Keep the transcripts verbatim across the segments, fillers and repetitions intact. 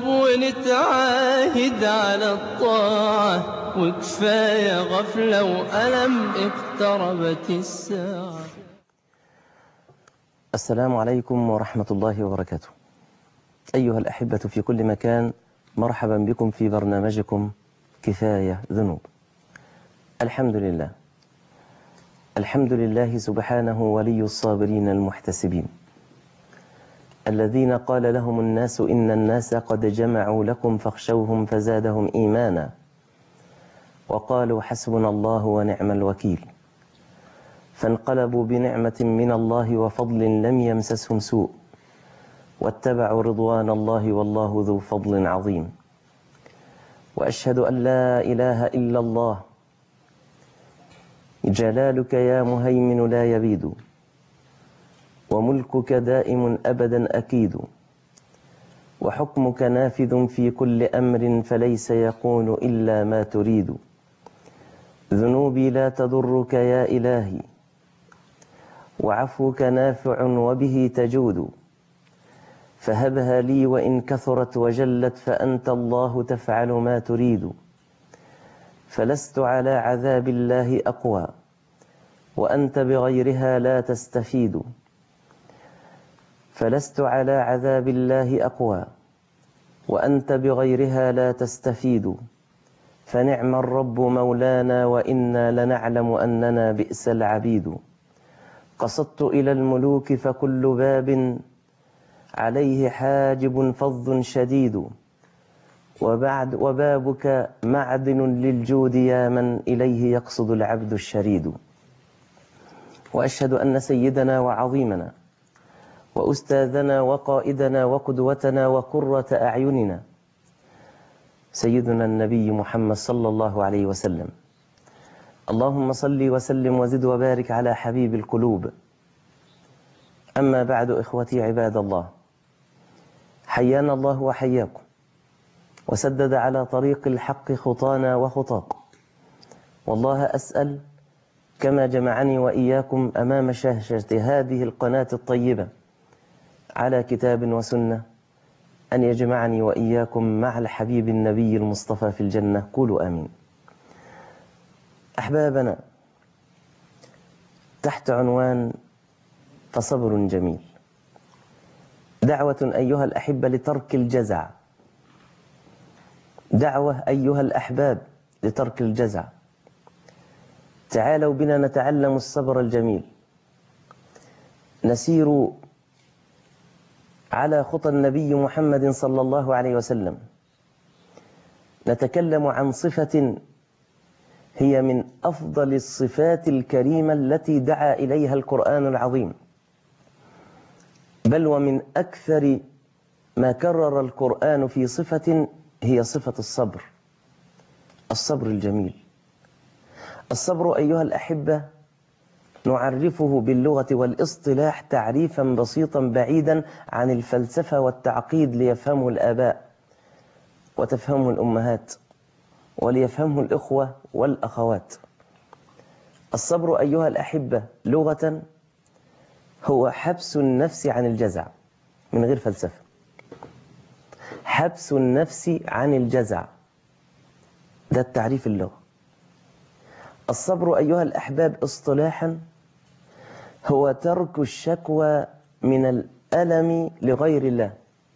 ونتعاهد على الطاعة، وكفاية غفلة وألم اقتربت الساعة. السلام عليكم ورحمة الله وبركاته. أيها الأحبة في كل مكان، مرحبا بكم في برنامجكم كفاية ذنوب. الحمد لله، الحمد لله سبحانه ولي الصابرين المحتسبين، الذين قال لهم الناس إن الناس قد جمعوا لكم فاخشوهم فزادهم إيمانا، وقالوا حسبنا الله ونعم الوكيل، فانقلبوا بنعمة من الله وفضل لم يمسسهم سوء، واتبعوا رضوان الله والله ذو فضل عظيم. وأشهد أن لا إله إلا الله، جلالك يا مهيمن لا يبيد، وملكك دائم أبدا أكيد، وحكمك نافذ في كل أمر فليس يكون إلا ما تريد. ذنوبي لا تضرك يا إلهي، وعفوك نافع وبه تجود، فهبها لي وإن كثرت وجلت، فأنت الله تفعل ما تريد. فلست على عذاب الله أقوى، وأنت بغيرها لا تستفيد. فلست على عذاب الله أقوى، وأنت بغيرها لا تستفيد. فنعم الرب مولانا، وإنا لنعلم أننا بئس العبيد. قصدت إلى الملوك فكل باب عليه حاجب فظ شديد، وبعد وبابك معدن للجود يا من إليه يقصد العبد الشريد. وأشهد أن سيدنا وعظيمنا وأستاذنا وقائدنا وقدوتنا وقرة أعيننا سيدنا النبي محمد صلى الله عليه وسلم. اللهم صل وسلم وزد وبارك على حبيب القلوب. أما بعد، إخوتي عباد الله، حيانا الله وحياكم، وسدد على طريق الحق خطانا وخطاكم. والله أسأل كما جمعني وإياكم أمام شاشة هذه القناة الطيبة على كتاب وسنة، أن يجمعني وإياكم مع الحبيب النبي المصطفى في الجنة. قولوا آمين. أحبابنا، تحت عنوان فصبر جميل، دعوة أيها الأحبة لترك الجزع، دعوة أيها الأحباب لترك الجزع. تعالوا بنا نتعلم الصبر الجميل، نسير على خطى النبي محمد صلى الله عليه وسلم، نتكلم عن صفة هي من أفضل الصفات الكريمة التي دعا إليها القرآن العظيم، بل ومن أكثر ما كرر القرآن في صفة هي صفة الصبر، الصبر الجميل. الصبر أيها الأحبة نعرفه باللغة والاصطلاح تعريفا بسيطا بعيدا عن الفلسفة والتعقيد ليفهمه الآباء وتفهمه الأمهات وليفهمه الإخوة والأخوات. الصبر أيها الأحبة لغة هو حبس النفس عن الجزع، من غير فلسفة. حبس النفس عن الجزع، ده التعريف اللغة. الصبر أيها الأحباب اصطلاحا هو ترك الشكوى من الألم لغير الله،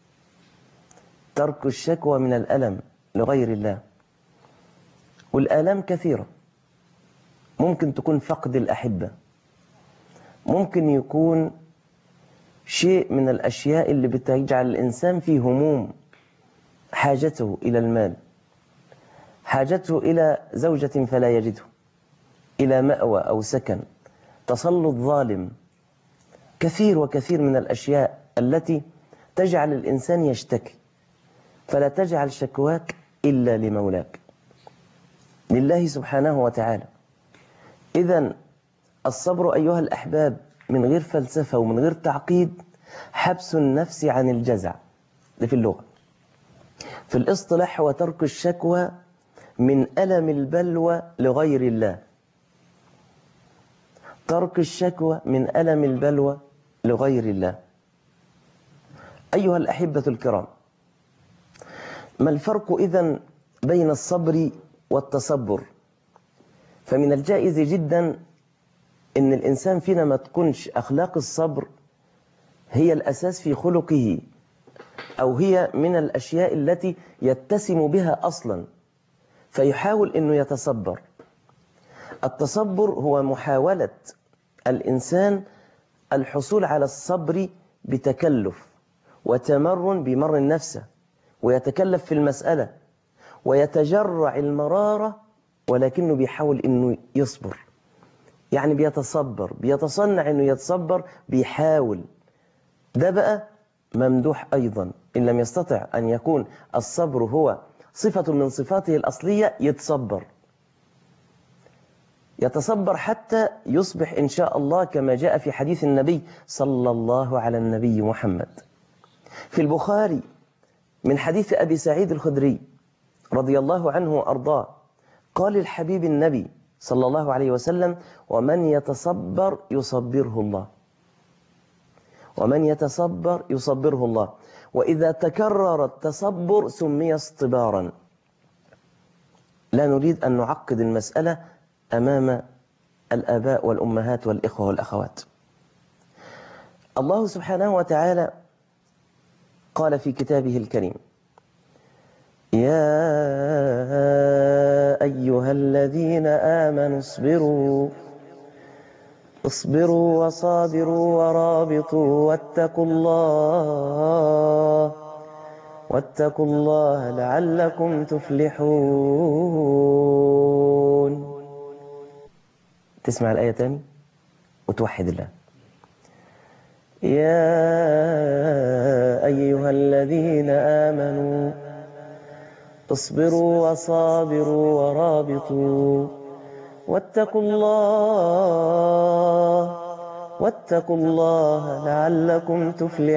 ترك الشكوى من الألم لغير الله. والآلام كثيرة، ممكن تكون فقد الأحبة، ممكن يكون شيء من الأشياء اللي بتجعل الإنسان فيه هموم، حاجته إلى المال، حاجته إلى زوجة فلا يجده، إلى مأوى أو سكن، تسلط ظالم، كثير وكثير من الأشياء التي تجعل الإنسان يشتكي. فلا تجعل شكواك إلا لمولاك، لله سبحانه وتعالى. إذن الصبر أيها الأحباب من غير فلسفة ومن غير تعقيد حبس النفس عن الجزع، ده في اللغة. في الاصطلاح هو ترك الشكوى من ألم البلوى لغير الله، ترك الشكوى من ألم البلوى لغير الله. أيها الأحبة الكرام، ما الفرق إذن بين الصبر والتصبر؟ فمن الجائز جدا إن الإنسان فينا ما تكونش أخلاق الصبر هي الأساس في خلقه، أو هي من الأشياء التي يتسم بها أصلا، فيحاول أنه يتصبر. التصبر هو محاولة الإنسان الحصول على الصبر بتكلف وتمرن بمر النفس، ويتكلف في المسألة ويتجرع المرارة، ولكنه بيحاول أنه يصبر، يعني بيتصبر، بيتصنع أنه يتصبر، بيحاول. ده بقى ممدوح أيضا. إن لم يستطع أن يكون الصبر هو صفة من صفاته الأصلية، يتصبر يتصبر حتى يصبح إن شاء الله كما جاء في حديث النبي صلى الله على النبي محمد في البخاري من حديث أبي سعيد الخدري رضي الله عنه وأرضاه، قال الحبيب النبي صلى الله عليه وسلم: ومن يتصبر يصبره الله، ومن يتصبر يصبره الله. وإذا تكرر التصبر سمي اصطبارا. لا نريد أن نعقد المسألة أمام الآباء والأمهات والإخوة والأخوات. الله سبحانه وتعالى قال في كتابه الكريم: يا أيها الذين آمنوا اصبروا اصبروا وصابروا ورابطوا واتقوا الله واتقوا الله لعلكم تفلحون. تسمع الآية تاني وتوحد الله. يا أيها الذين آمنوا اصبروا وصابروا ورابطوا واتقوا الله واتقوا الله لعلكم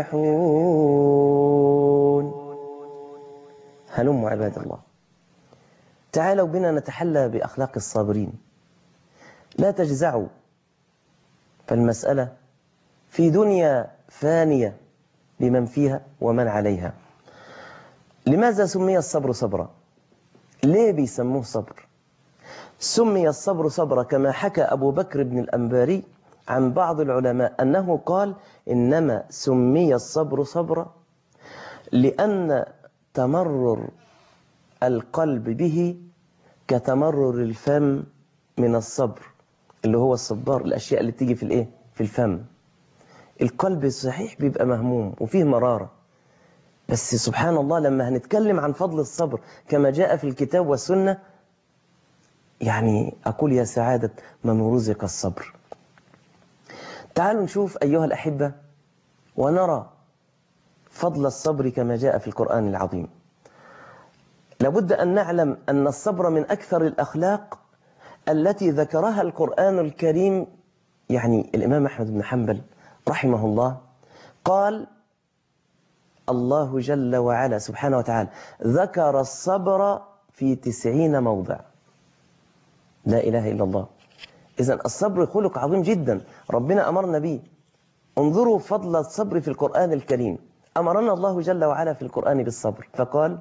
تفلحون. هلموا عباد الله، تعالوا بنا نتحلى بأخلاق الصابرين. لا تجزعوا، فالمسألة في دنيا فانية لمن فيها ومن عليها. لماذا سمي الصبر صبرا؟ ليه بيسموه صبر؟ سمي الصبر صبرا كما حكى أبو بكر بن الأنباري عن بعض العلماء أنه قال: إنما سمي الصبر صبرا لأن تمرر القلب به كتمرر الفم من الصبر، اللي هو الصبار، الأشياء اللي تيجي في الإيه؟ في الفم. القلب صحيح بيبقى مهموم وفيه مرارة، بس سبحان الله لما هنتكلم عن فضل الصبر كما جاء في الكتاب والسنة، يعني أقول يا سعادة من رزق الصبر. تعالوا نشوف أيها الأحبة ونرى فضل الصبر كما جاء في القرآن العظيم. لابد أن نعلم أن الصبر من أكثر الأخلاق التي ذكرها القرآن الكريم. يعني الإمام أحمد بن حنبل رحمه الله قال: الله جل وعلا سبحانه وتعالى ذكر الصبر في تسعين موضع. لا إله إلا الله. إذن الصبر خلق عظيم جدا، ربنا أمرنا به. انظروا فضل الصبر في القرآن الكريم. أمرنا الله جل وعلا في القرآن بالصبر فقال: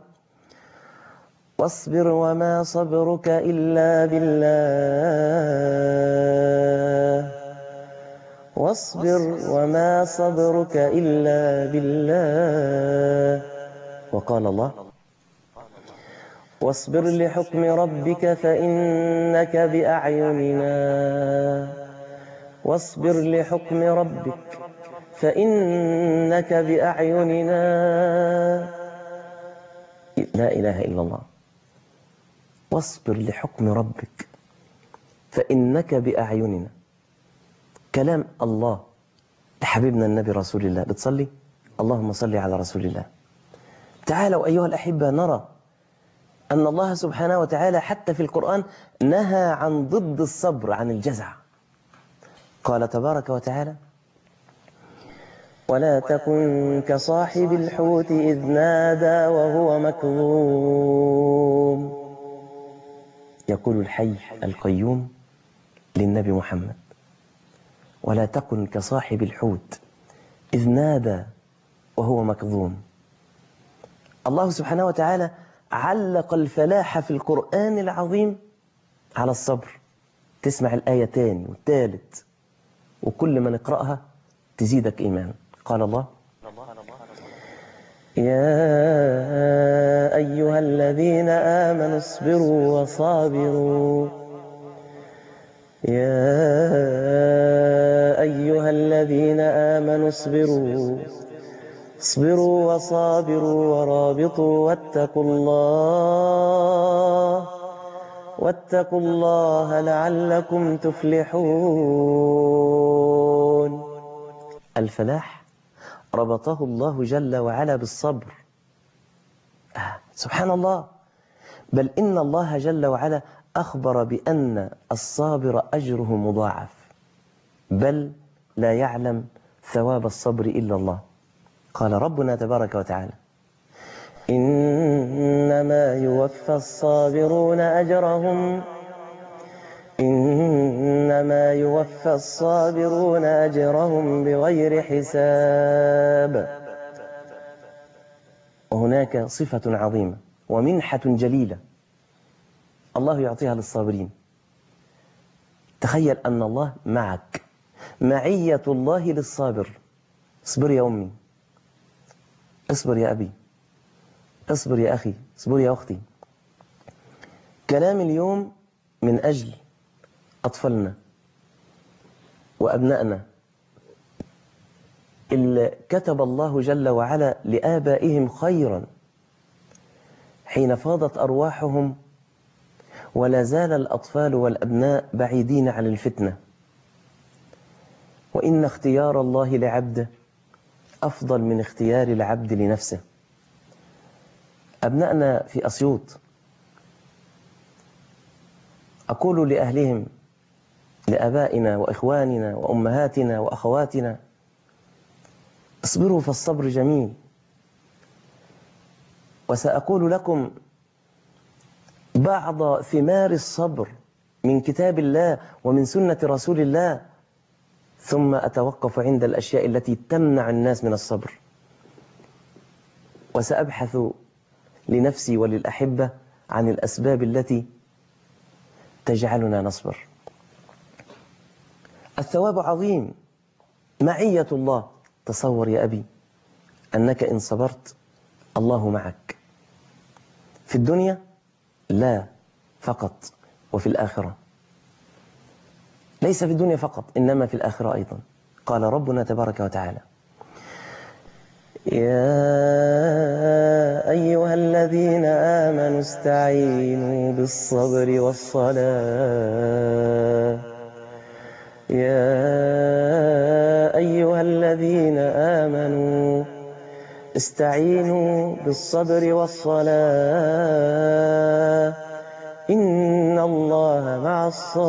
واصبر وما صبرك إلا بالله واصبر وما صبرك إلا بالله. وقال الله: واصبر لحكم ربك فإنك بأعيننا واصبر لحكم ربك فإنك بأعيننا. لا إله إلا الله. واصبر لحكم ربك فإنك بأعيننا. كلام الله لحبيبنا النبي رسول الله. بتصلي؟ اللهم صل على رسول الله. تعالوا أيها الأحبة نرى أن الله سبحانه وتعالى حتى في القرآن نهى عن ضد الصبر، عن الجزع. قال تبارك وتعالى: ولا تكن كصاحب الحوت إذ نادى وهو مكظوم. يقول الحي القيوم للنبي محمد: ولا تكن كصاحب الحوت إذ نادى وهو مكظوم. الله سبحانه وتعالى علق الفلاح في القرآن العظيم على الصبر. تسمع الآية تاني والتالت، وكل ما نقرأها تزيدك إيمان. قال الله: يا أيها الذين آمنوا اصبروا وصابروا يا أيها الذين آمنوا اصبروا اصبروا وصابروا ورابطوا واتقوا الله واتقوا الله لعلكم تفلحون. الفلاح ربطه الله جل وعلا بالصبر. آه سبحان الله. بل إن الله جل وعلا أخبر بأن الصابر أجره مضاعف، بل لا يعلم ثواب الصبر إلا الله. قال ربنا تبارك وتعالى: إنما يوفى الصابرون أجرهم إنما يوفى الصابرون أجرهم بغير حساب. وهناك صفة عظيمة ومنحة جليلة الله يعطيها للصابرين. تخيل أن الله معك، معية الله للصابر. اصبر يا أمي، اصبر يا أبي، اصبر يا أخي، اصبر يا أختي. كلام اليوم من أجل أطفالنا وأبنائنا اللي كتب الله جل وعلا لآبائهم خيرا حين فاضت أرواحهم، ولا زال الأطفال والأبناء بعيدين عن الفتنة. وإن اختيار الله لعبده أفضل من اختيار العبد لنفسه. أبنائنا في أسيوط، أقول لأهلهم، لآبائنا وإخواننا وأمهاتنا وأخواتنا: اصبروا فالصبر جميل. وسأقول لكم بعض ثمار الصبر من كتاب الله ومن سنة رسول الله، ثم أتوقف عند الأشياء التي تمنع الناس من الصبر. وسأبحث لنفسي وللأحبة عن الأسباب التي تجعلنا نصبر. الثواب عظيم، معية الله. تصور يا أبي أنك إن صبرت الله معك في الدنيا لا فقط، وفي الآخرة. ليس في الدنيا فقط، إنما في الآخرة أيضا. قال ربنا تبارك وتعالى: يا أيها الذين آمنوا استعينوا بالصبر والصلاة يا أيها الذين آمنوا استعينوا بالصبر والصلاة إن الله مع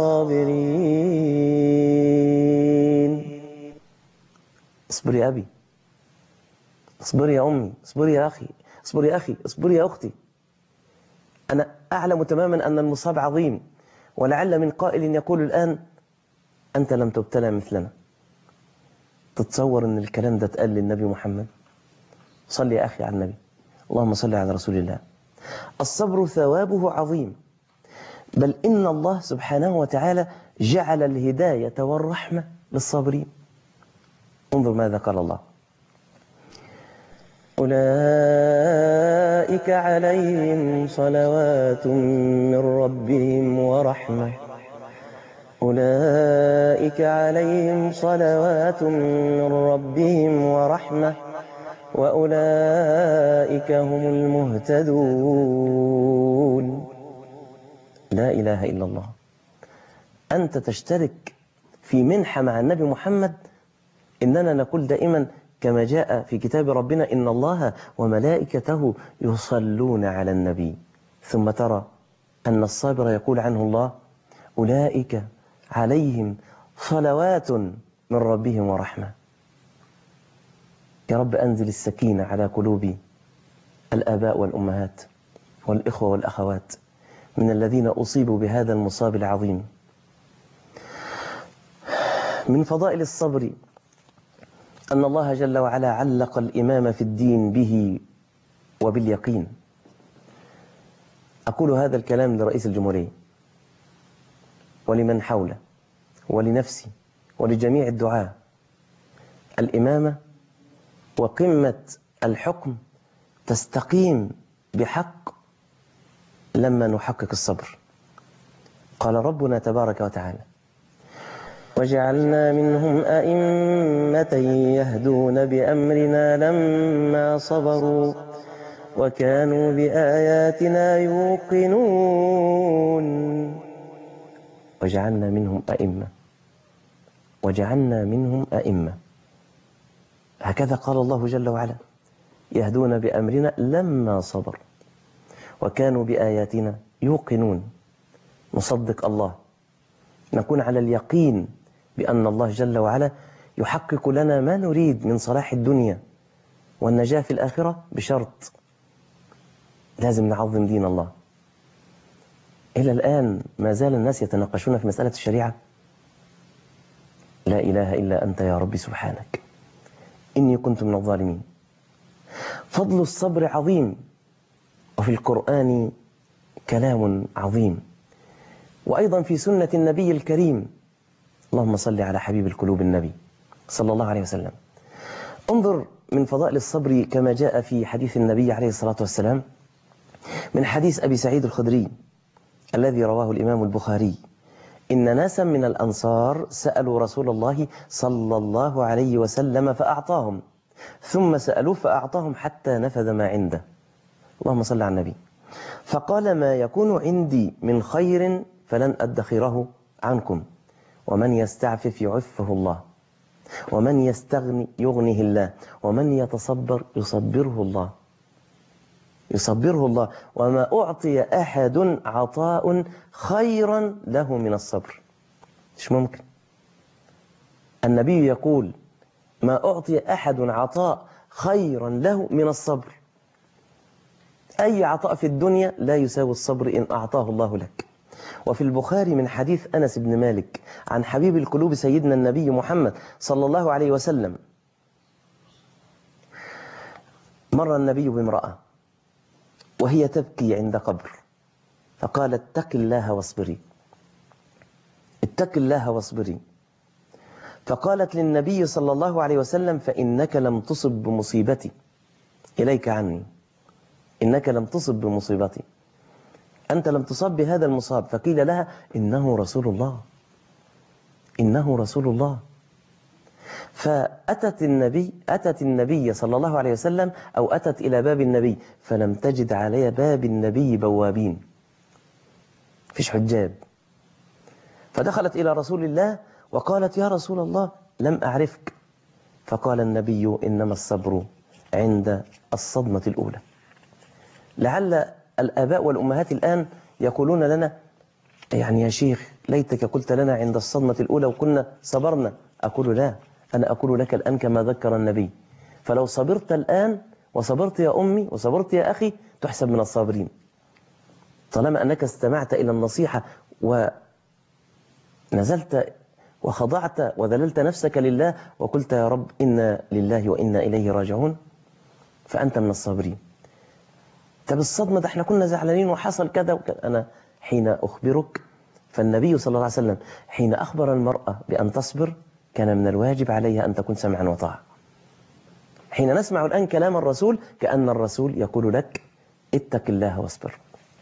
الصابرين. اصبر يا أبي، اصبر يا أمي، اصبر يا أخي، اصبر يا أخي، اصبر يا أختي. أنا أعلم تماما أن المصاب عظيم، ولعل من قائل يقول الآن: أنت لم تبتلى مثلنا. تتصور أن الكلام ده اتقال للنبي محمد؟ صل يا أخي على النبي، اللهم صل على رسول الله. الصبر ثوابه عظيم، بل إن الله سبحانه وتعالى جعل الهداية والرحمة للصابرين. انظر ماذا قال الله: أولئك عليهم صلوات من ربهم ورحمة أولئك عليهم صلوات من ربهم ورحمة وأولئك هم المهتدون. لا إله إلا الله. أنت تشترك في منحة مع النبي محمد. إننا نقول دائما كما جاء في كتاب ربنا: إن الله وملائكته يصلون على النبي. ثم ترى أن الصابر يقول عنه الله: أولئك عليهم صلوات من ربهم ورحمة. يا رب أنزل السكينة على قلوب الآباء والأمهات والإخوة والأخوات من الذين أصيبوا بهذا المصاب العظيم. من فضائل الصبر أن الله جل وعلا علق الإمام في الدين به وباليقين. أقول هذا الكلام لرئيس الجمهورية ولمن حوله ولنفسي ولجميع الدعاة. الإمامة وقمة الحكم تستقيم بحق لما نحقق الصبر. قال ربنا تبارك وتعالى: وجعلنا منهم أئمة يهدون بأمرنا لما صبروا وكانوا بآياتنا يوقنون. وجعلنا منهم أئمة، وجعلنا منهم أئمة، هكذا قال الله جل وعلا: يهدون بأمرنا لما صبروا وكانوا بآياتنا يوقنون. نصدق الله، نكون على اليقين بأن الله جل وعلا يحقق لنا ما نريد من صلاح الدنيا والنجاة في الآخرة، بشرط لازم نعظم دين الله. إلى الآن ما زال الناس يتناقشون في مسألة الشريعة. لا إله إلا أنت يا ربي سبحانك إني كنت من الظالمين. فضل الصبر عظيم، وفي القرآن كلام عظيم، وأيضا في سنة النبي الكريم. اللهم صل على حبيب القلوب النبي صلى الله عليه وسلم. انظر من فضائل الصبر كما جاء في حديث النبي عليه الصلاة والسلام من حديث أبي سعيد الخدري الذي رواه الإمام البخاري: إن ناسا من الأنصار سألوا رسول الله صلى الله عليه وسلم فأعطاهم، ثم سألوه فأعطاهم حتى نفذ ما عنده. اللهم صل على النبي. فقال: ما يكون عندي من خير فلن أدخره عنكم، ومن يستعفف يعفه الله، ومن يستغني يغنيه الله، ومن يتصبر يصبره الله يصبره الله وما أعطي أحد عطاء خيرا له من الصبر. مش ممكن. النبي يقول: ما أعطي أحد عطاء خيرا له من الصبر. أي عطاء في الدنيا لا يساوي الصبر إن أعطاه الله لك. وفي البخاري من حديث أنس بن مالك عن حبيب القلوب سيدنا النبي محمد صلى الله عليه وسلم: مر النبي بامرأة وهي تبكي عند قبر، فقال: اتق الله واصبري، اتق الله واصبري. فقالت للنبي صلى الله عليه وسلم: فإنك لم تصب بمصيبتي، إليك عني، إنك لم تصب بمصيبتي، أنت لم تصب بهذا المصاب. فقيل لها: إنه رسول الله، إنه رسول الله. فأتت النبي أتت النبي صلى الله عليه وسلم، أو أتت إلى باب النبي، فلم تجد على باب النبي بوابين، فيش حجاب. فدخلت إلى رسول الله وقالت: يا رسول الله لم أعرفك. فقال النبي: إنما الصبر عند الصدمة الأولى. لعل الآباء والأمهات الآن يقولون لنا: يعني يا شيخ ليتك قلت لنا عند الصدمة الأولى وكنا صبرنا. أقول: لا، أنا أقول لك الآن كما ذكر النبي. فلو صبرت الآن وصبرت يا أمي وصبرت يا أخي تحسب من الصابرين، طالما أنك استمعت إلى النصيحة ونزلت وخضعت وذللت نفسك لله وقلت: يا رب إنا لله وإنا إليه راجعون، فأنت من الصابرين. طب الصدمة ده احنا كنا زعلانين وحصل كذا وكذا. أنا حين أخبرك، فالنبي صلى الله عليه وسلم حين أخبر المرأة بأن تصبر كان من الواجب عليها أن تكون سمعا وطاعة. حين نسمع الآن كلام الرسول كأن الرسول يقول لك: اتق الله واصبر.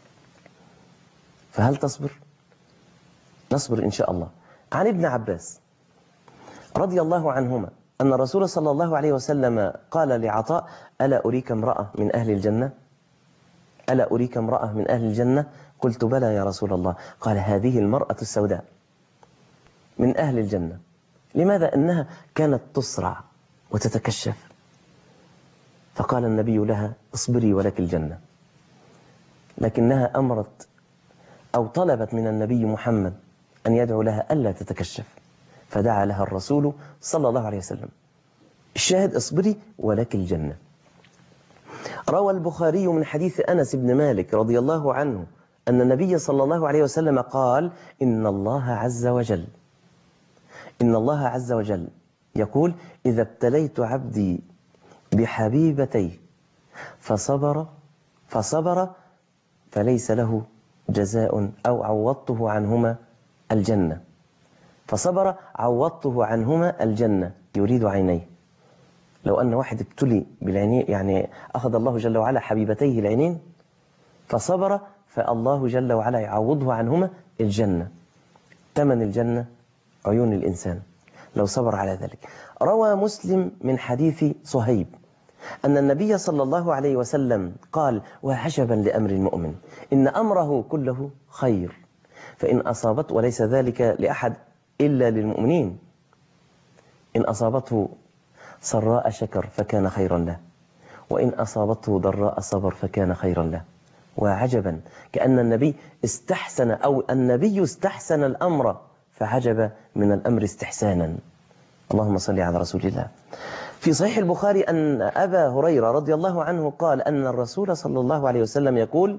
فهل تصبر؟ نصبر إن شاء الله. عن ابن عباس رضي الله عنهما أن الرسول صلى الله عليه وسلم قال لعطاء: ألا أريك امرأة من أهل الجنة؟ ألا أريك امرأة من أهل الجنة؟ قلت: بلى يا رسول الله. قال: هذه المرأة السوداء من أهل الجنة. لماذا؟ أنها كانت تصرع وتتكشف. فقال النبي لها: اصبري ولك الجنة. لكنها أمرت أو طلبت من النبي محمد أن يدعو لها ألا تتكشف، فدعا لها الرسول صلى الله عليه وسلم. الشاهد: اصبري ولك الجنة. روى البخاري من حديث أنس بن مالك رضي الله عنه أن النبي صلى الله عليه وسلم قال: إن الله عز وجل إن الله عز وجل يقول: إذا ابتليت عبدي بحبيبتيه فصبر فصبر فليس له جزاء أو عوضته عنهما الجنة، فصبر عوضته عنهما الجنة يريد عينيه. لو أن واحد ابتلي بالعينين، يعني أخذ الله جل وعلا حبيبتيه العينين فصبر، فالله جل وعلا يعوضه عنهما الجنة. ثمن الجنة عيون الإنسان لو صبر على ذلك. روى مسلم من حديث صهيب أن النبي صلى الله عليه وسلم قال: وعجبا لأمر المؤمن إن أمره كله خير، فإن أصابته، وليس ذلك لأحد إلا للمؤمنين، إن أصابته سراء شكر فكان خيرا له، وإن أصابته ضراء صبر فكان خيرا له. وعجبا، كأن النبي استحسن، أو النبي استحسن الأمر فعجب من الأمر استحسانا. اللهم صل على رسول الله. في صحيح البخاري أن أبا هريرة رضي الله عنه قال أن الرسول صلى الله عليه وسلم يقول،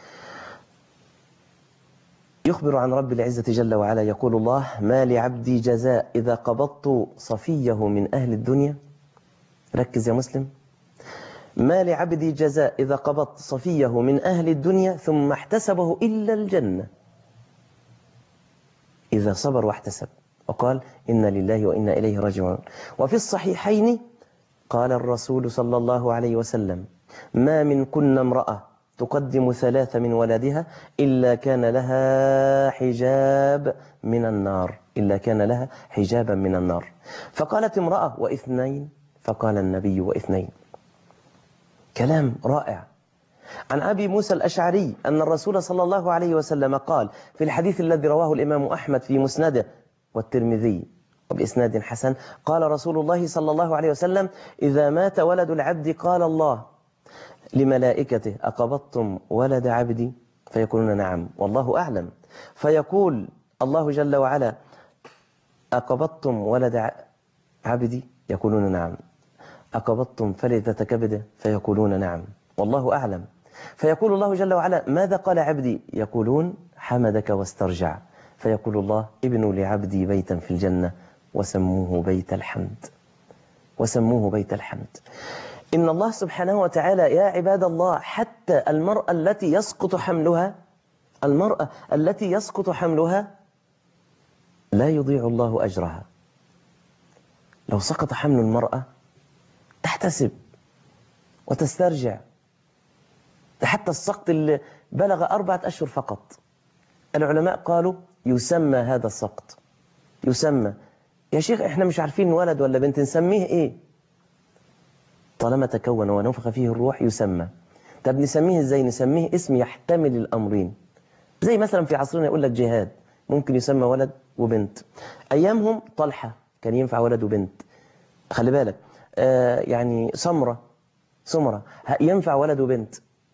يخبر عن رب العزة جل وعلا، يقول الله: ما لعبدي جزاء إذا قبضت صفيه من أهل الدنيا. ركز يا مسلم. ما لعبدي جزاء إذا قبضت صفيه من أهل الدنيا ثم احتسبه إلا الجنة، إذا صبر واحتسب. وقال: إن لله وإنا إليه راجعون. وفي الصحيحين قال الرسول صلى الله عليه وسلم: ما من كن امرأة تقدم ثلاث من ولدها إلا كان لها حجاب من النار، إلا كان لها حجابا من النار. فقالت امرأة: واثنين؟ فقال النبي: واثنين. كلام رائع. عن أبي موسى الأشعري أن الرسول صلى الله عليه وسلم قال في الحديث الذي رواه الإمام أحمد في مسنده والترمذي وبإسناد حسن، قال رسول الله صلى الله عليه وسلم: إذا مات ولد العبد قال الله لملائكته: أقبضتم ولد عبدي؟ فيقولون: نعم والله أعلم. فيقول الله جل وعلا: أقبضتم ولد عبدي؟ يقولون: نعم. أقبضتم فلذة كبده؟ فيقولون: نعم والله أعلم. فيقول الله جل وعلا: ماذا قال عبدي؟ يقولون: حمدك واسترجع. فيقول الله: ابنوا لعبدي بيتا في الجنة وسموه بيت الحمد، وسموه بيت الحمد. إن الله سبحانه وتعالى يا عباد الله، حتى المرأة التي يسقط حملها، المرأة التي يسقط حملها لا يضيع الله أجرها. لو سقط حمل المرأة تحتسب وتسترجع، حتى السقط اللي بلغ أربعة أشهر فقط، العلماء قالوا يسمى هذا السقط، يسمى. يا شيخ احنا مش عارفين ولد ولا بنت، نسميه ايه؟ طالما تكون ونفخ فيه الروح يسمى. طب نسميه ازاي؟ نسميه اسم يحتمل الأمرين، زي مثلا في عصرنا يقول لك جهاد، ممكن يسمى ولد وبنت. أيامهم طلحة كان ينفع ولد وبنت، خلي بالك. آه يعني سمرة، سمرة ينفع ولد وبنت.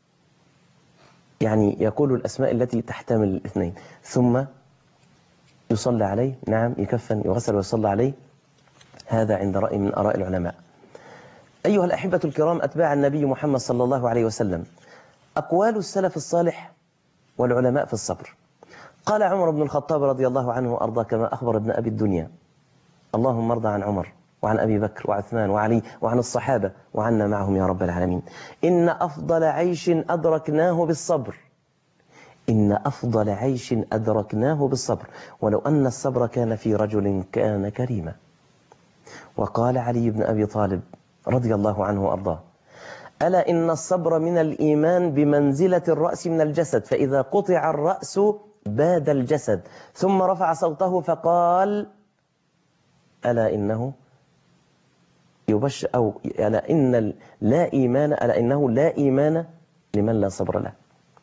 يعني يقول الأسماء التي تحتمل الاثنين. ثم يصلى عليه، نعم، يكفن يغسل ويصلى عليه. هذا عند رأي من آراء العلماء. أيها الأحبة الكرام أتباع النبي محمد صلى الله عليه وسلم، أقوال السلف الصالح والعلماء في الصبر. قال عمر بن الخطاب رضي الله عنه وأرضاه كما أخبر ابن أبي الدنيا: اللهم ارضى عن عمر وعن أبي بكر وعثمان وعلي وعن الصحابة وعنا معهم يا رب العالمين. إن أفضل عيش أدركناه بالصبر، إن أفضل عيش أدركناه بالصبر، ولو أن الصبر كان في رجل كان كريما. وقال علي بن أبي طالب رضي الله عنه وأرضاه: ألا إن الصبر من الإيمان بمنزلة الرأس من الجسد، فإذا قطع الرأس باد الجسد. ثم رفع صوته فقال: ألا إنه يبشر، أو ألا إن لا إيمان، ألا إنه لا إيمان لمن لا صبر له.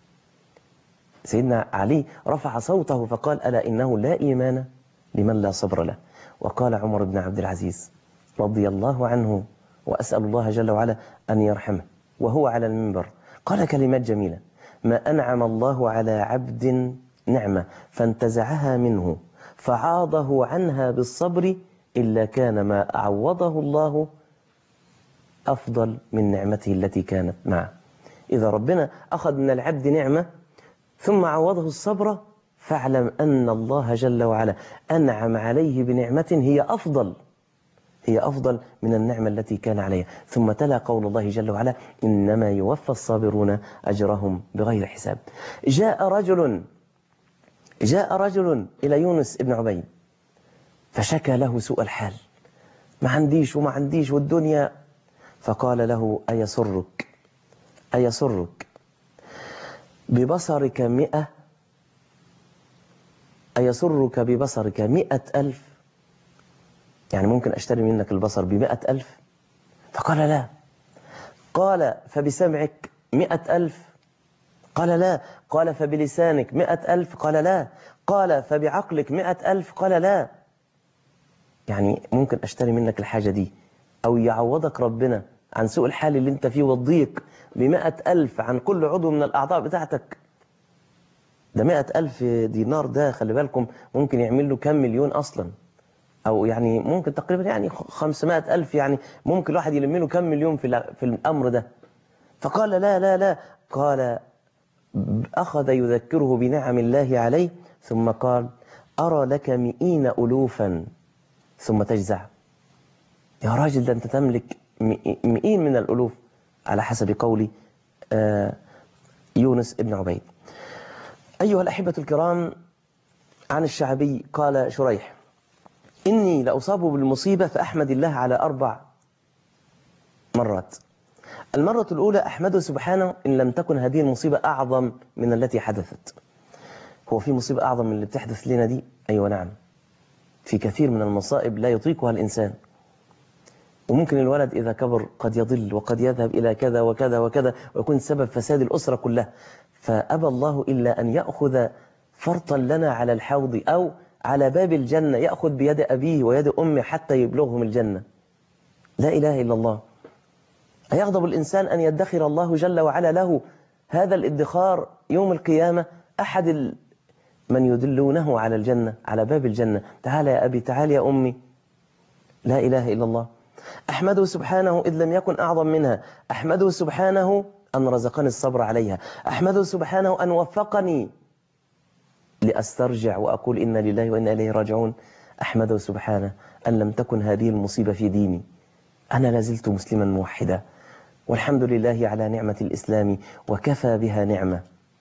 سيدنا علي رفع صوته فقال: ألا إنه لا إيمان لمن لا صبر له. وقال عمر بن عبد العزيز رضي الله عنه، وأسأل الله جل وعلا أن يرحمه، وهو على المنبر قال كلمات جميلة: ما أنعم الله على عبد نعمة فانتزعها منه فعاضه عنها بالصبر إلا كان ما عوضه الله أفضل من نعمته التي كانت معه. إذا ربنا أخذ من العبد نعمة ثم عوضه الصبر، فاعلم أن الله جل وعلا أنعم عليه بنعمة هي أفضل هي أفضل من النعمة التي كان عليها. ثم تلا قول الله جل وعلا إنما يوفى الصابرون أجرهم بغير حساب. جاء رجل جاء رجل إلى يونس ابن عبيد فشكى له سوء الحال، ما عنديش وما عنديش والدنيا. فقال له أيسرك أيسرك ببصرك مئة أيسرك ببصرك مئة ألف، يعني ممكن أشتري منك البصر بمئة ألف؟ فقال لا. قال فبسمعك مئة ألف؟ قال لا. قال فبلسانك مئة ألف؟ قال لا. قال فبعقلك مئة ألف؟ قال لا. يعني ممكن أشتري منك الحاجة دي أو يعوضك ربنا عن سوء الحال اللي انت فيه والضيق بمئة ألف عن كل عضو من الأعضاء بتاعتك. ده مئة ألف دينار ده خلي بالكم ممكن يعمل له كم مليون أصلا، أو يعني ممكن تقريبا يعني خمسمائة ألف، يعني ممكن الواحد يلم له كم مليون في في الأمر ده. فقال لا لا لا. قال أخذ يذكره بنعم الله عليه ثم قال أرى لك مئين ألوفا ثم تجزع. يا راجل ده أنت تملك مئين من الألوف على حسب قول يونس ابن عبيد. أيها الأحبة الكرام، عن الشعبي قال شريح إني لأصاب بالمصيبة فأحمد الله على أربع مرات. المرة الأولى أحمده سبحانه إن لم تكن هذه المصيبة أعظم من التي حدثت. هو في مصيبة أعظم من اللي بتحدث لنا دي؟ أيوة نعم، في كثير من المصائب لا يطيقها الإنسان، وممكن الولد إذا كبر قد يضل وقد يذهب إلى كذا وكذا وكذا ويكون سبب فساد الأسرة كلها. فأبى الله إلا أن يأخذ فرطا لنا على الحوض أو على باب الجنة، يأخذ بيد أبيه ويد أمه حتى يبلغهم الجنة. لا إله إلا الله. أيغضب الإنسان أن يدخر الله جل وعلا له هذا الادخار يوم القيامة؟ أحد من يدلونه على الجنة، على باب الجنة. تعال يا أبي، تعال يا أمي. لا إله إلا الله. أحمده سبحانه إذ لم يكن أعظم منها. أحمده سبحانه أن رزقني الصبر عليها. أحمده سبحانه أن وفقني لأسترجع وأقول إنا لله وإنا إليه راجعون. أحمده سبحانه أن لم تكن هذه المصيبة في ديني، أنا لازلت مسلما موحدا، والحمد لله على نعمة الإسلام وكفى بها نعمة.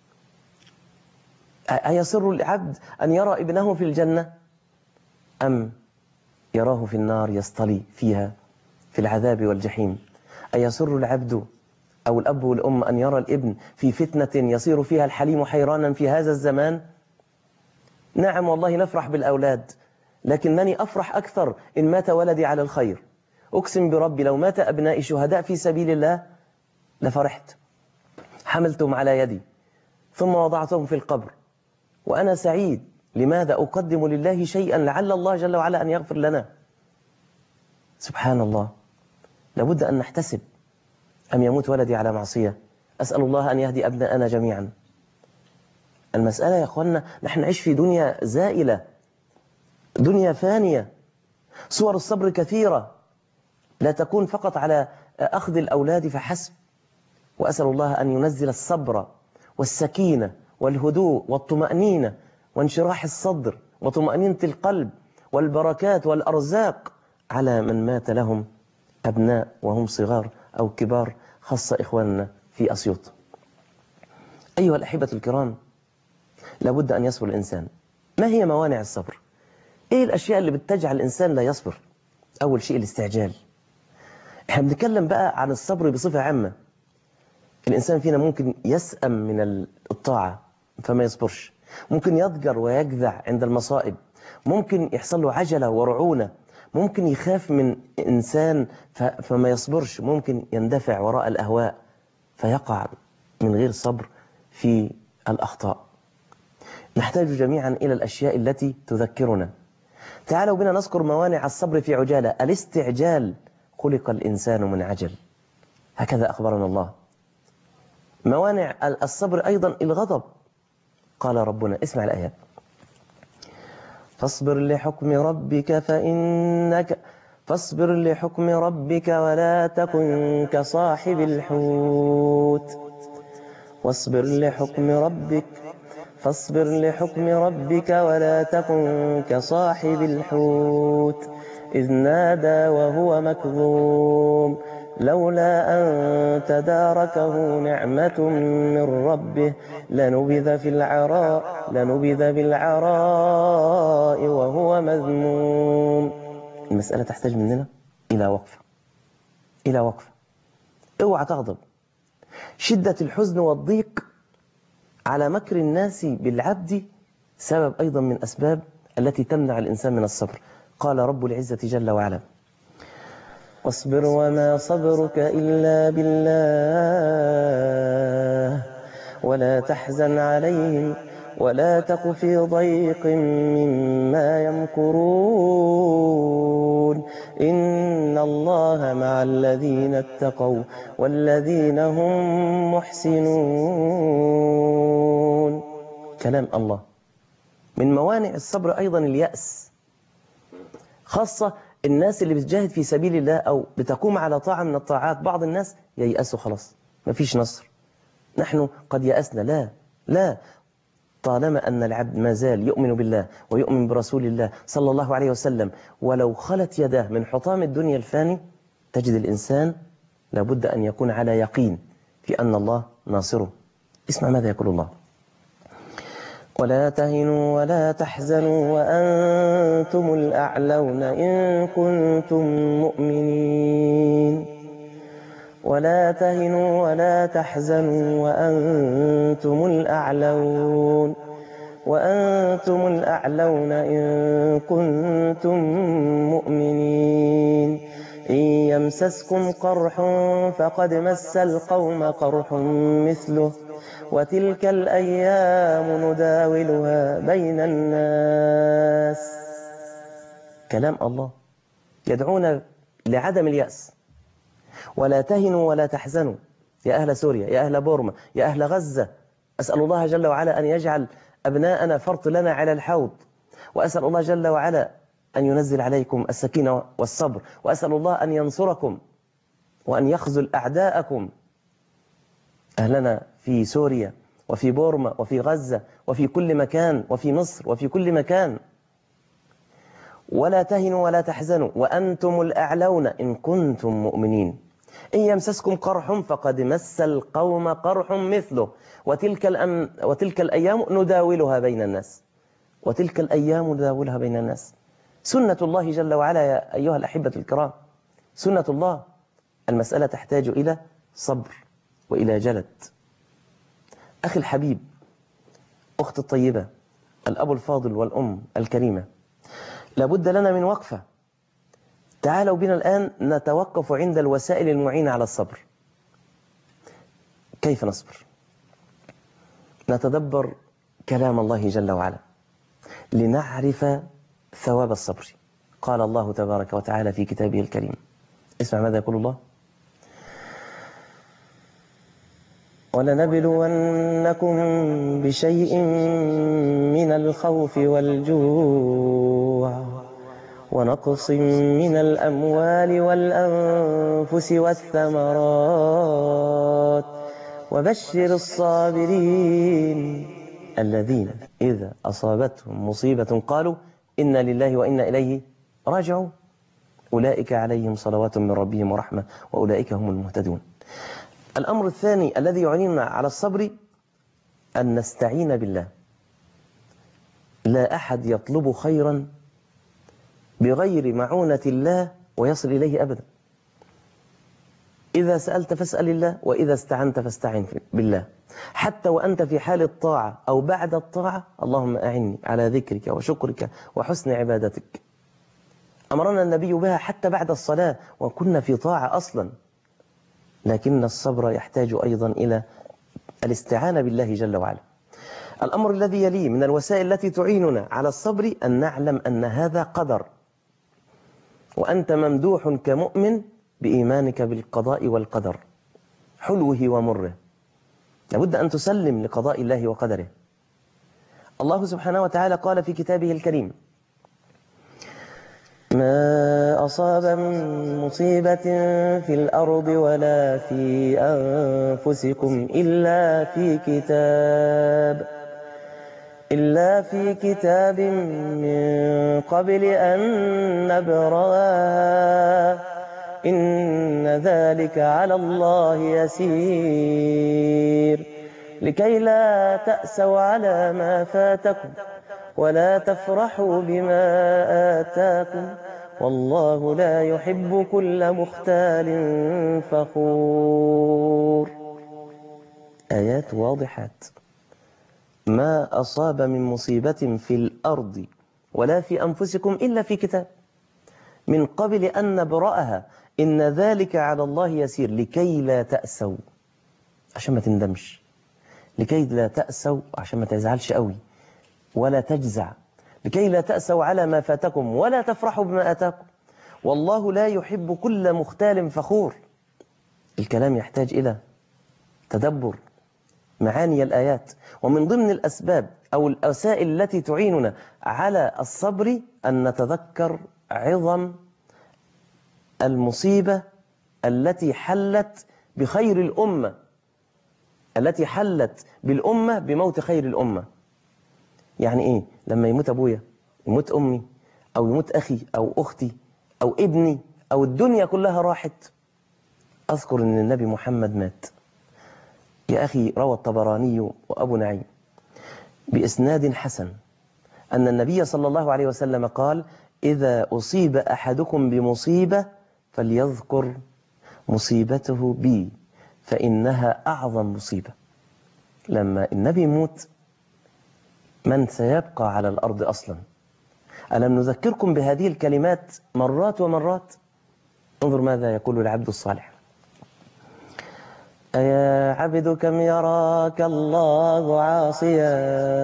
أيسر العبد أن يرى ابنه في الجنة أم يراه في النار يصطلي فيها في العذاب والجحيم؟ أيسر العبد أو الأب والأم أن يرى الابن في فتنة يصير فيها الحليم حيرانا في هذا الزمان؟ نعم والله نفرح بالأولاد، لكنني أفرح أكثر إن مات ولدي على الخير. أقسم بربي لو مات أبنائي شهداء في سبيل الله لفرحت. حملتهم على يدي ثم وضعتهم في القبر وأنا سعيد. لماذا؟ أقدم لله شيئا لعل الله جل وعلا أن يغفر لنا. سبحان الله. لابد أن نحتسب. أم يموت ولدي على معصية؟ أسأل الله أن يهدي أبناءنا جميعا. المسألة يا أخوانا نحن نعيش في دنيا زائلة، دنيا فانية. صور الصبر كثيرة، لا تكون فقط على أخذ الأولاد فحسب. وأسأل الله أن ينزل الصبر والسكينة والهدوء والطمأنينة وانشراح الصدر وطمأنينة القلب والبركات والأرزاق على من مات لهم أبناء وهم صغار أو كبار، خاصة إخواننا في أسيوط. أيها الأحبة الكرام، لابد أن يصبر الإنسان. ما هي موانع الصبر؟ إيه الأشياء اللي بتجعل الإنسان لا يصبر؟ أول شيء الاستعجال. احنا بنتكلم بقى عن الصبر بصفة عامة. الإنسان فينا ممكن يسأم من الطاعة فما يصبرش، ممكن يضجر ويجذع عند المصائب، ممكن يحصل له عجلة ورعونة، ممكن يخاف من إنسان فما يصبرش، ممكن يندفع وراء الأهواء فيقع من غير صبر في الأخطاء. نحتاج جميعا إلى الأشياء التي تذكرنا. تعالوا بنا نذكر موانع الصبر في عجالة. الاستعجال، خلق الإنسان من عجل، هكذا أخبرنا الله. موانع الصبر أيضا الغضب. قال ربنا، اسمع الآيات: فاصبر لحكم ربك فإنك فاصبر لحكم ربك ولا تكن كصاحب الحوت واصبر لحكم ربك فاصبر لحكم ربك ولا تكن كصاحب الحوت إذ نادى وهو مكظوم لولا أن تداركه نعمة من ربه لنبذ في العراء لنبذ بالعراء وهو مذموم. المسألة تحتاج مننا إلى وقفة إلى وقفة. اوعى تغضب. شدة الحزن والضيق على مكر الناس بالعبد سبب أيضا من أسباب التي تمنع الإنسان من الصبر. قال رب العزة جل وعلا: واصبر وما صبرك إلا بالله ولا تحزن عليهم ولا تك في ضيق مما يمكرون إن الله مع الذين اتقوا والذين هم محسنون. كلام الله. من موانع الصبر أيضا اليأس، خاصة الناس اللي بتجاهد في سبيل الله أو بتقوم على طاعة من الطاعات. بعض الناس ييأسوا خلاص، مفيش نصر، نحن قد يأسنا. لا لا، طالما أن العبد ما زال يؤمن بالله ويؤمن برسول الله صلى الله عليه وسلم، ولو خلت يداه من حطام الدنيا الفاني، تجد الإنسان لابد أن يكون على يقين في أن الله ناصره. اسمع ماذا يقول الله: ولا تهنوا ولا تحزنوا وأنتم الأعلون إن كنتم مؤمنين ولا تهنوا ولا تحزنوا وأنتم الأعلون وأنتم الأعلون إن كنتم مؤمنين إن يمسسكم قرح فقد مس القوم قرح مثله وتلك الأيام نداولها بين الناس. كلام الله يدعونا لعدم اليأس. ولا تهنوا ولا تحزنوا يا أهل سوريا، يا أهل بورما، يا أهل غزة. أسأل الله جل وعلا أن يجعل أبناءنا فرط لنا على الحوض، وأسأل الله جل وعلا أن ينزل عليكم السكينة والصبر، وأسأل الله أن ينصركم وأن يخذل أعداءكم. أهلنا في سوريا وفي بورما وفي غزة وفي كل مكان وفي مصر وفي كل مكان. ولا تهنوا ولا تحزنوا وأنتم الأعلون إن كنتم مؤمنين إن يمسسكم قرح فقد مس القوم قرح مثله وتلك, الأم وتلك الأيام نداولها بين الناس وتلك الأيام نداولها بين الناس. سنة الله جل وعلا يا أيها الأحبة الكرام، سنة الله. المسألة تحتاج إلى صبر وإلى جلد. أخي الحبيب، أخت الطيبة، الأب الفاضل والأم الكريمة، لابد لنا من وقفة. تعالوا بنا الآن نتوقف عند الوسائل المعينة على الصبر. كيف نصبر؟ نتدبر كلام الله جل وعلا لنعرف ثواب الصبر. قال الله تبارك وتعالى في كتابه الكريم، اسمع ماذا يقول الله: ولنبلونكم بشيء من الخوف والجوع ونقص من الأموال والأنفس والثمرات وبشر الصابرين الذين إذا أصابتهم مصيبة قالوا إنا لله وإنا إليه راجعون أولئك عليهم صلوات من ربهم ورحمة وأولئك هم المهتدون. الأمر الثاني الذي يعيننا على الصبر أن نستعين بالله. لا أحد يطلب خيرا بغير معونة الله ويصل إليه أبدا. إذا سألت فاسأل الله، وإذا استعنت فاستعن بالله. حتى وأنت في حال الطاعة أو بعد الطاعة، اللهم أعني على ذكرك وشكرك وحسن عبادتك. أمرنا النبي بها حتى بعد الصلاة وكنا في طاعة أصلا. لكن الصبر يحتاج أيضا إلى الاستعانة بالله جل وعلا. الأمر الذي يليه من الوسائل التي تعيننا على الصبر أن نعلم أن هذا قدر، وأنت ممدوح كمؤمن بإيمانك بالقضاء والقدر حلوه ومره. لابد أن تسلم لقضاء الله وقدره. الله سبحانه وتعالى قال في كتابه الكريم: ما أصاب من مصيبة في الأرض ولا في أنفسكم إلا في كتاب إلا في كتاب من قبل أن نبرأها إن ذلك على الله يسير لكي لا تأسوا على ما فاتكم ولا تفرحوا بما آتاكم والله لا يحب كل مختال فخور. آيات واضحات. ما أصاب من مصيبة في الأرض ولا في أنفسكم إلا في كتاب من قبل أن نبرأها إن ذلك على الله يسير لكي لا تأسوا، عشان ما تندمش، لكي لا تأسوا عشان ما تزعلش قوي ولا تجزع، لكي لا تأسوا على ما فاتكم ولا تفرحوا بما آتاكم والله لا يحب كل مختال فخور. الكلام يحتاج إلى تدبر معاني الآيات. ومن ضمن الأسباب أو الوسائل التي تعيننا على الصبر أن نتذكر عظم المصيبة التي حلت بخير الأمة، التي حلت بالأمة بموت خير الأمة. يعني إيه؟ لما يموت أبويا، يموت أمي، أو يموت أخي أو أختي أو ابني أو الدنيا كلها راحت، أذكر أن النبي محمد مات. يا أخي، روى الطبراني وأبو نعيم بإسناد حسن أن النبي صلى الله عليه وسلم قال: إذا أصيب أحدكم بمصيبة فليذكر مصيبته بي فإنها أعظم مصيبة. لما النبي يموت من سيبقى على الأرض أصلا؟ ألم نذكركم بهذه الكلمات مرات ومرات؟ انظر ماذا يقول العبد الصالح: أيا عبد كم يراك الله عاصيا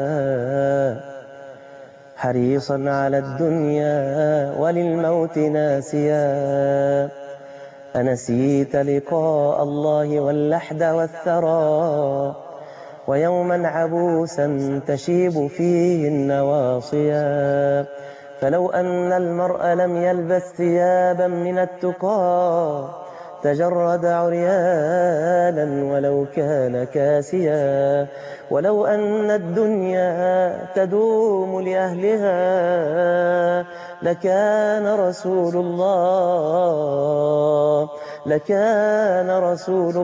حريصا على الدنيا وللموت ناسيا أنسيت لقاء الله واللحد والثرى ويوما عبوسا تشيب فيه النواصيا فلو أن المرء لم يلبس ثيابا من التقى تجرد عريانا ولو كان كاسيا ولو أن الدنيا تدوم لأهلها لكان رسول الله لكان رسول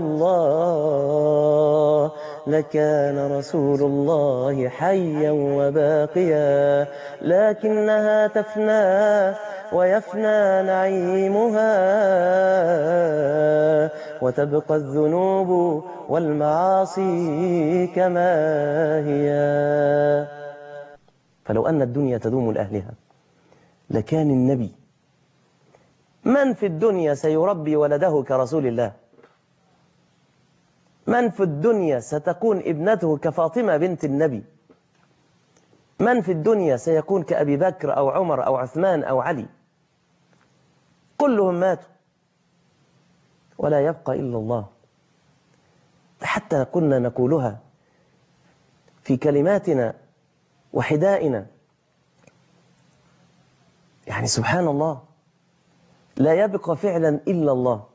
الله لكان رسول الله حيا وباقيا لكنها تفنى ويفنى نعيمها وتبقى الذنوب والمعاصي كما هي. فلو أن الدنيا تدوم لأهلها لكان النبي. من في الدنيا سيربي ولده كرسول الله؟ من في الدنيا ستكون ابنته كفاطمة بنت النبي؟ من في الدنيا سيكون كأبي بكر أو عمر أو عثمان أو علي؟ كلهم ماتوا ولا يبقى إلا الله. حتى كنا نقولها في كلماتنا وحدائنا، يعني سبحان الله، لا يبقى فعلا إلا الله.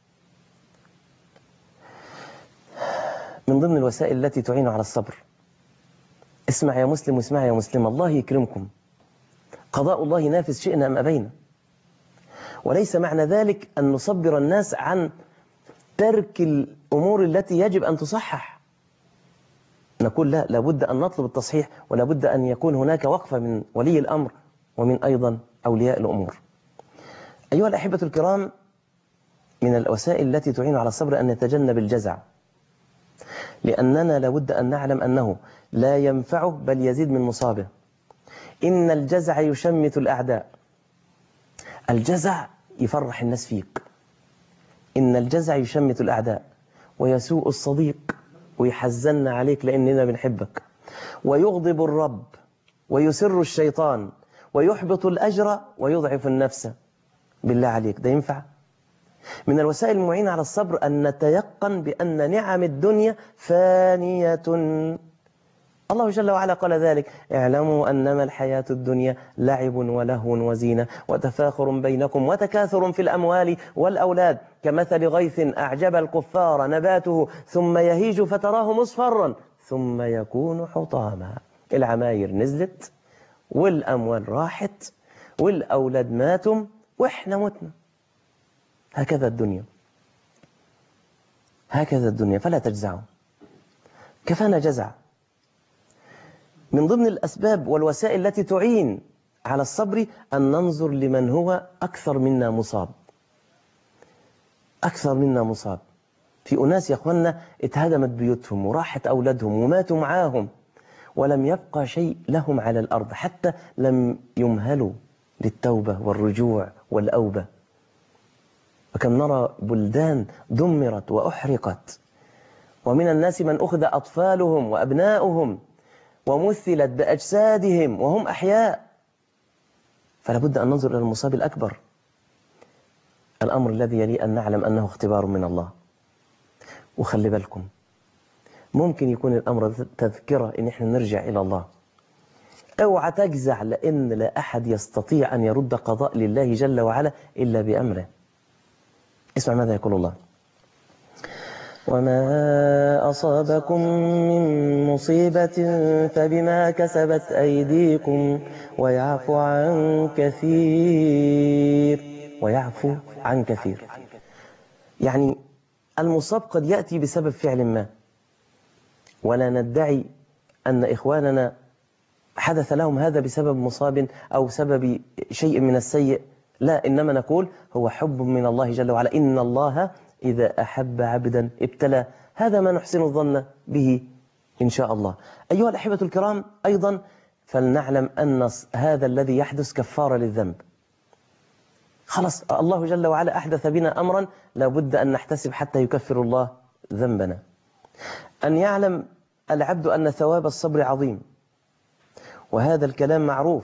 من ضمن الوسائل التي تعين على الصبر، اسمع يا مسلم واسمع يا مسلم، الله يكرمكم، قضاء الله نافذ شئنا أم أبينا. وليس معنى ذلك أن نصبر الناس عن ترك الأمور التي يجب أن تصحح. نقول لا، لابد أن نطلب التصحيح، ولابد أن يكون هناك وقفة من ولي الأمر ومن أيضا أولياء الأمور. أيها الأحبة الكرام، من الوسائل التي تعين على الصبر أن نتجنب الجزع، لأننا لابد أن نعلم أنه لا ينفعه بل يزيد من مصابه. إن الجزع يشمت الأعداء. الجزع يفرح الناس فيك. إن الجزع يشمت الأعداء ويسوء الصديق ويحزن عليك لأننا بنحبك، ويغضب الرب ويسر الشيطان ويحبط الأجر ويضعف النفس. بالله عليك، ده ينفع؟ من الوسائل المعينة على الصبر أن نتيقن بأن نعم الدنيا فانية. الله جل وعلا قال ذلك: اعلموا أنما الحياة الدنيا لعب ولهو وزينة وتفاخر بينكم وتكاثر في الأموال والأولاد كمثل غيث أعجب الكفار نباته ثم يهيج فتراه مصفرا ثم يكون حطاما العماير نزلت والأموال راحت والأولاد ماتوا وإحنا متنا. هكذا الدنيا، هكذا الدنيا، فلا تجزعوا، كفانا جزع. من ضمن الأسباب والوسائل التي تعين على الصبر أن ننظر لمن هو أكثر منا مصاب، أكثر منا مصاب. في أناس يا أخوانا اتهدمت بيوتهم وراحت أولادهم وماتوا معاهم ولم يبقى شيء لهم على الأرض، حتى لم يمهلوا للتوبة والرجوع والأوبة. وكم نرى بلدان دمرت وأحرقت، ومن الناس من أخذ أطفالهم وأبناؤهم ومثلت بأجسادهم وهم أحياء. فلا بد أن ننظر إلى المصاب الأكبر. الأمر الذي يلي أن نعلم أنه اختبار من الله. وخلي بالكم، ممكن يكون الأمر تذكرة إن إحنا نرجع إلى الله. اوعى تجزع، لأن لا أحد يستطيع أن يرد قضاء لله جل وعلا إلا بأمره. اسمع ماذا يقول الله: وما أصابكم من مصيبة فبما كسبت أيديكم ويعفو عن كثير، ويعفو عن كثير. يعني المصاب قد يأتي بسبب فعل ما، ولا ندعي أن إخواننا حدث لهم هذا بسبب مصاب أو سبب شيء من السيء، لا، إنما نقول هو حب من الله جل وعلا. إن الله إذا أحب عبدا ابتلى، هذا ما نحسن الظن به إن شاء الله. أيها الأحبة الكرام، أيضا فلنعلم أن هذا الذي يحدث كفارة للذنب. خلاص، الله جل وعلا أحدث بنا أمرا لا بد أن نحتسب حتى يكفر الله ذنبنا. أن يعلم العبد أن ثواب الصبر عظيم، وهذا الكلام معروف.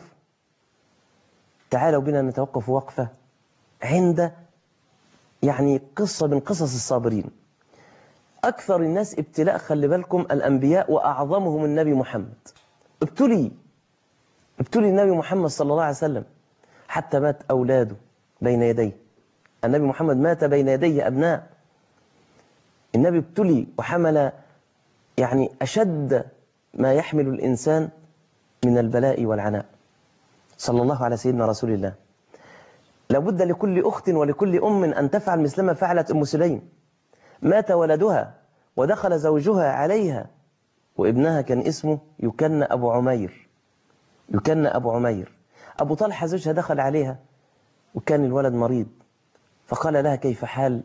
تعالوا بنا نتوقف وقفة عند يعني قصة من قصص الصابرين. أكثر الناس ابتلاء، خلي بالكم، الأنبياء، وأعظمهم النبي محمد. ابتلي ابتلي النبي محمد صلى الله عليه وسلم حتى مات أولاده بين يديه. النبي محمد مات بين يديه أبناء. النبي ابتلي وحمل يعني أشد ما يحمل الإنسان من البلاء والعناء، صلى الله على سيدنا رسول الله. لابد لكل أخت ولكل أم أن تفعل مثلما فعلت أم سليم. مات ولدها ودخل زوجها عليها، وابنها كان اسمه يكن أبو عمير، يكن أبو عمير. أبو طلحة زوجها دخل عليها وكان الولد مريض، فقال لها: كيف حال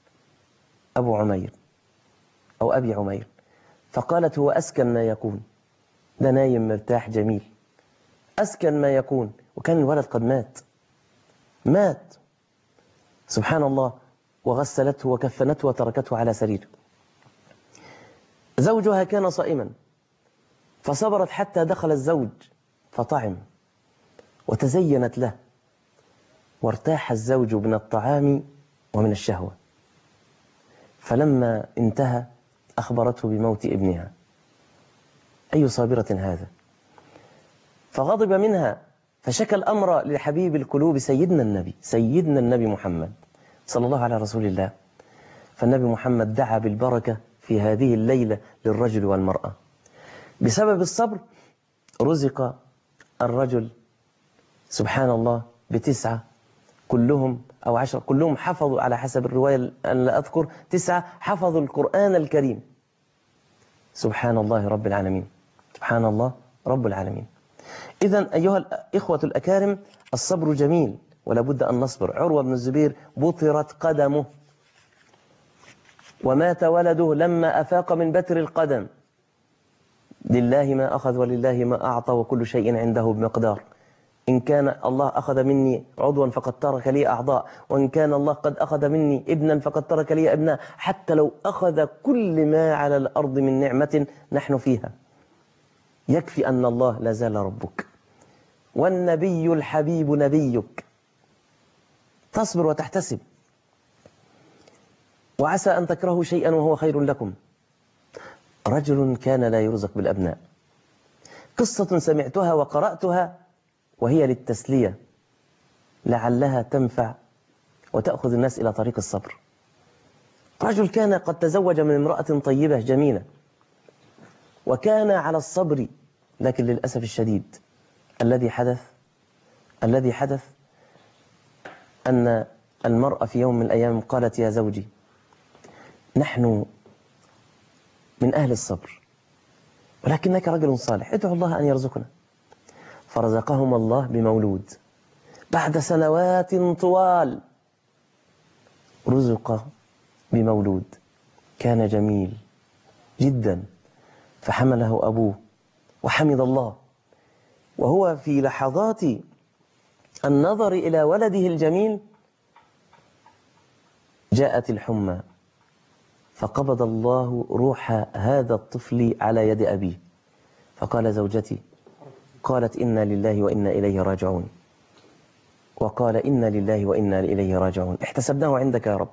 أبو عمير أو أبي عمير؟ فقالت: هو أسكن ما يكون، ده نايم مرتاح جميل، أسكن ما يكون. وكان الولد قد مات مات سبحان الله. وغسلته وكفنته وتركته على سريره. زوجها كان صائما، فصبرت حتى دخل الزوج فطعم وتزينت له، وارتاح الزوج من الطعام ومن الشهوة. فلما انتهى أخبرته بموت ابنها. أي صابرة هذا! فغضب منها، فشكى الأمر لحبيب القلوب سيدنا النبي سيدنا النبي محمد صلى الله على رسول الله. فالنبي محمد دعا بالبركة في هذه الليلة للرجل والمرأة. بسبب الصبر رزق الرجل سبحان الله بتسعة، كلهم أو عشرة، كلهم حفظوا على حسب الرواية أن لا أذكر، تسعة حفظوا القرآن الكريم. سبحان الله رب العالمين، سبحان الله رب العالمين. إذن أيها الإخوة الأكارم، الصبر جميل ولا بد أن نصبر. عروة بن الزبير بطرت قدمه ومات ولده لما أفاق من بتر القدم. لله ما أخذ ولله ما أعطى وكل شيء عنده بمقدار. إن كان الله أخذ مني عضوا فقد ترك لي أعضاء، وإن كان الله قد أخذ مني ابنا فقد ترك لي أبناء. حتى لو أخذ كل ما على الأرض من نعمة نحن فيها، يكفي أن الله لا زال ربك والنبي الحبيب نبيك. تصبر وتحتسب. وعسى أن تكرهوا شيئا وهو خير لكم. رجل كان لا يرزق بالأبناء. قصة سمعتها وقرأتها وهي للتسلية، لعلها تنفع وتأخذ الناس إلى طريق الصبر. رجل كان قد تزوج من امرأة طيبة جميلة، وكان على الصبر لكن للأسف الشديد الذي حدث الذي حدث أن المرأة في يوم من الأيام قالت يا زوجي نحن من أهل الصبر ولكنك رجل صالح ادعو الله أن يرزقنا. فرزقهم الله بمولود بعد سنوات طوال، رزق بمولود كان جميل جدا، فحمله أبوه وحمد الله. وهو في لحظات النظر إلى ولده الجميل جاءت الحمى، فقبض الله روح هذا الطفل على يد أبيه. فقال زوجتي، قالت إنا لله وإنا إليه راجعون، وقال إنا لله وإنا إليه راجعون، احتسبناه عندك يا رب.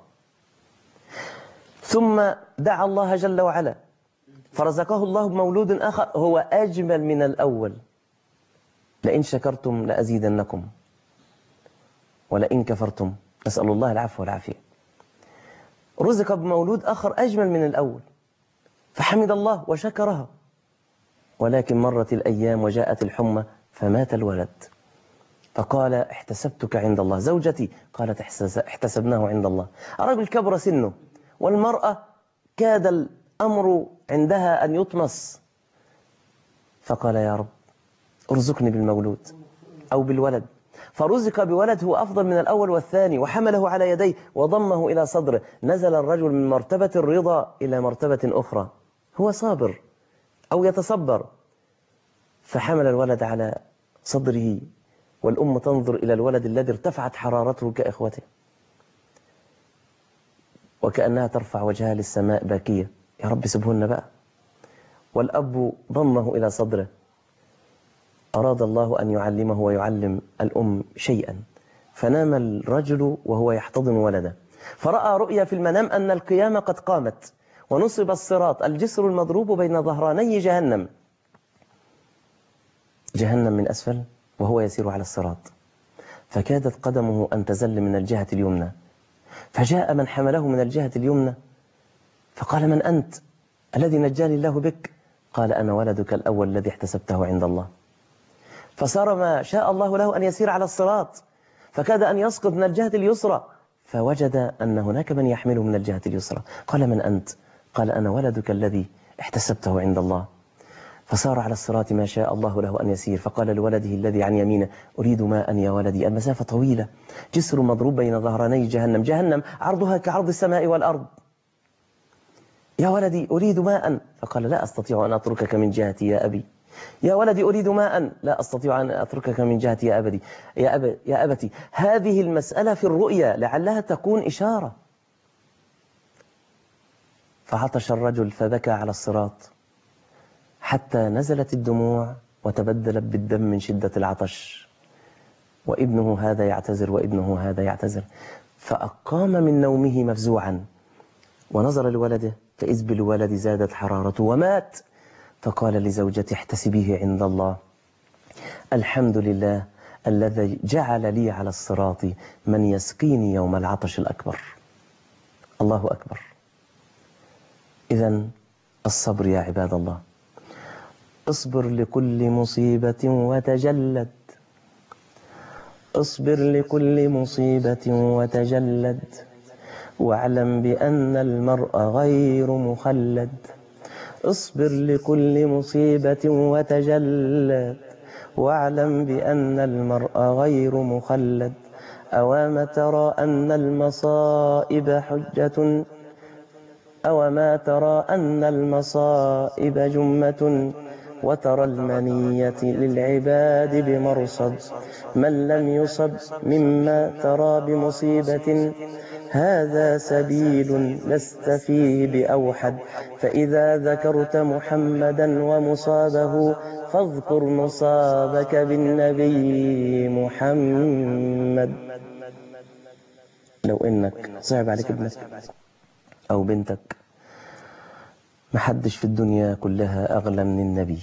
ثم دعا الله جل وعلا فرزقه الله بمولود آخر هو أجمل من الأول. لئن شكرتم لأزيدنكم ولئن كفرتم، نسأل الله العفو والعافية. رزق بمولود آخر أجمل من الأول، فحمد الله وشكرها. ولكن مرت الأيام وجاءت الحمى فمات الولد. فقال احتسبتك عند الله. زوجتي قالت احتسبناه عند الله. الرجل كبر سنه والمرأة كاد الأمر عندها أن يطمس، فقال يا رب ارزقني بالمولود أو بالولد. فرزق بولد هو أفضل من الأول والثاني، وحمله على يديه وضمه إلى صدره. نزل الرجل من مرتبة الرضا إلى مرتبة أخرى، هو صابر أو يتصبر، فحمل الولد على صدره والأم تنظر إلى الولد الذي ارتفعت حرارته كإخوته، وكأنها ترفع وجهها للسماء باكية، يا رب سبهن بقى. والأب ضمه إلى صدره. أراد الله أن يعلمه ويعلم الأم شيئا، فنام الرجل وهو يحتضن ولده، فرأى رؤيا في المنام أن القيامة قد قامت ونصب الصراط، الجسر المضروب بين ظهراني جهنم، جهنم من أسفل وهو يسير على الصراط، فكادت قدمه أن تزل من الجهة اليمنى. فجاء من حمله من الجهة اليمنى فقال من أنت الذي نجاني الله بك؟ قال أنا ولدك الأول الذي احتسبته عند الله. فصار ما شاء الله له أن يسير على الصراط، فكاد أن يسقط من الجهة اليسرى، فوجد أن هناك من يحمله من الجهة اليسرى. قال من أنت؟ قال أنا ولدك الذي احتسبته عند الله. فصار على الصراط ما شاء الله له أن يسير، فقال لولده الذي عن يمينه أريد ماء يا ولدي. المسافة طويلة، جسر مضروب بين ظهراني جهنم، جهنم عرضها كعرض السماء والأرض. يا ولدي أريد ماء. فقال لا أستطيع أن أتركك من جهتي يا أبي. يا ولدي أريد ماء. لا أستطيع أن أتركك من جهتي يا أبدي يا, أب... يا أبتي. هذه المسألة في الرؤيا لعلها تكون إشارة. فعطش الرجل فبكى على الصراط حتى نزلت الدموع وتبدلت بالدم من شدة العطش، وابنه هذا يعتذر وابنه هذا يعتذر. فأقام من نومه مفزوعا ونظر لولده، فإذ بالولد زادت حرارته ومات. فقال لزوجته احتسبيه عند الله، الحمد لله الذي جعل لي على الصراط من يسقيني يوم العطش الأكبر. الله أكبر. إذن الصبر يا عباد الله. اصبر لكل مصيبة وتجلد، اصبر لكل مصيبة وتجلد، واعلم بأن المرء غير مخلد. اصبر لكل مصيبة وتجلد، واعلم بأن المرء غير مخلد. أوما ترى أن المصائب حجة، أوما ترى أن المصائب جمة، وترى المنية للعباد بمرصد. من لم يصب مما ترى بمصيبة، هذا سبيل لست فيه بأوحد. فإذا ذكرت محمدا ومصابه، فاذكر مصابك بالنبي محمد. لو إنك صعب عليك ابنك أو بنتك، محدش في الدنيا كلها أغلى من النبي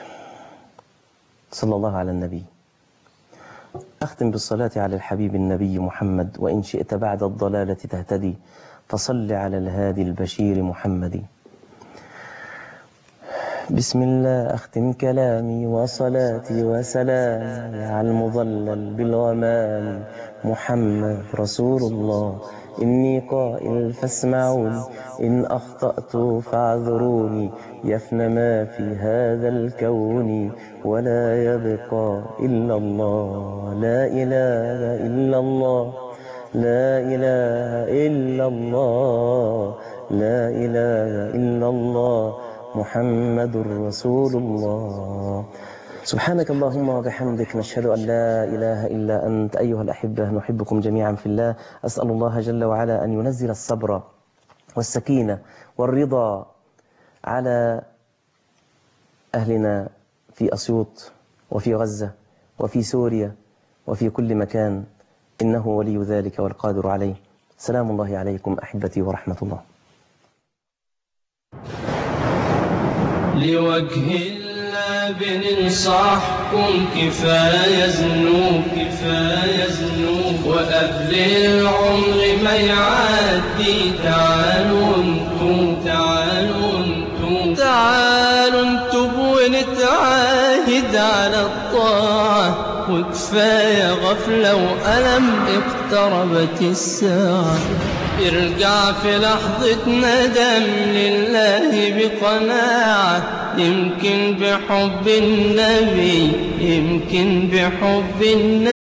صلى الله على النبي. أختم بالصلاة على الحبيب النبي محمد. وإن شئت بعد الضلالة تهتدي، فصل على الهادي البشير محمد. بسم الله أختم كلامي وصلاتي وسلامي على المظلل بالغمام محمد رسول الله. إني قائل فاسمعوني، إن أخطأت فاعذروني، يفنى ما في هذا الكون ولا يبقى إلا الله. لا إله إلا الله، لا إله إلا الله، لا إله إلا الله محمد رسول الله. سبحانك اللهم وبحمدك، نشهد أن لا إله إلا أنت. أيها الأحبة، نحبكم جميعا في الله. أسأل الله جل وعلا أن ينزل الصبر والسكينة والرضا على أهلنا في أسيوط وفي غزة وفي سوريا وفي كل مكان، إنه ولي ذلك والقادر عليه. سلام الله عليكم أحبتي ورحمة الله. لوجه الله بننصحكم كفاية ذنوب، كفاية ذنوب، وقبل العمر ما يعدي تعالوا انتم، تعالوا انتم، تعالوا انتم ونتعاهد على الطاعة، وكفاية غفلة وألم اقتربت الساعة. ارجع في لحظة ندم لله بقناعة، يمكن بحب النبي، يمكن بحب النبي